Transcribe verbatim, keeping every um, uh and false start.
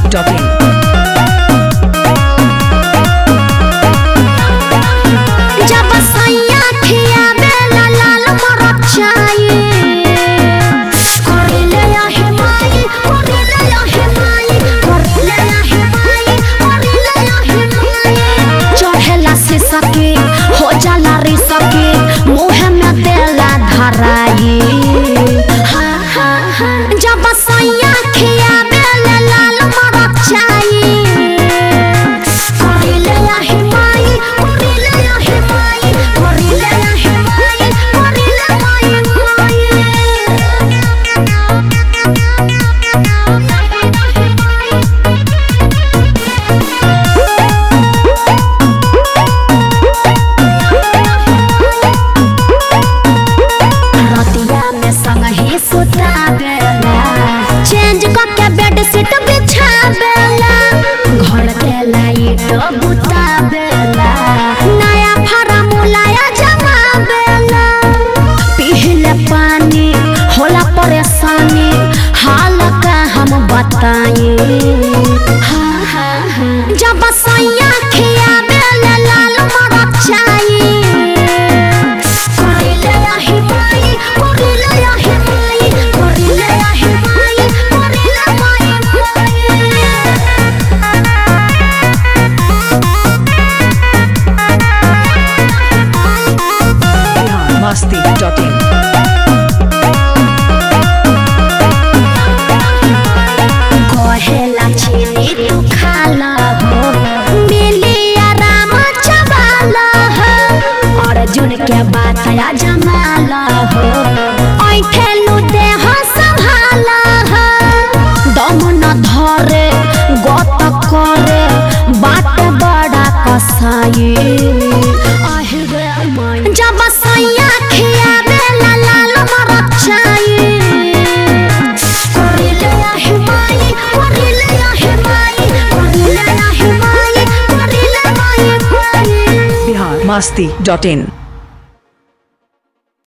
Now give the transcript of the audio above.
Dot in. जब सैया खिया बेला लाल मरचाई करिले आहे माई करिले आहे माई करिले आहे माई करिले आहे माई चढ़ेला से सके हो जाला रे सके मुँह में देला धराई हाँ हाँ हाँ जब सैया खिया बेला लाल मरचाई करिले आहे माई करिले आहे माई करिले आहे माई करिले माई माई रतिया में संग ही सुता बेला चेंज करके बेड शीट बिछा बेला घर के लाइट बुता बेला नया फार्मूला जमा बेला पीले पानी होला परेशानी हाल का हम बताएं हाँ हाँ हाँ जब सैया खिया बेला लाल मरचाई करिले आहे माई करिले आहे माई करिले आहे माई करिले माई मस्ती डॉट इन। कहेला चीनी तू खाला हो मिली आराम चबाला हो अर्जुन के बात या जमाला हो ऐठेलू देह संभाला हो दम न धरे गत करे बात बड़ा कसाई আহিरे माई जब सैया खिया बेला लाल मरचाई करिले आहे माई करिले आहे माई करिले आहे माई करिले माई बिहार मस्ती डॉट इन।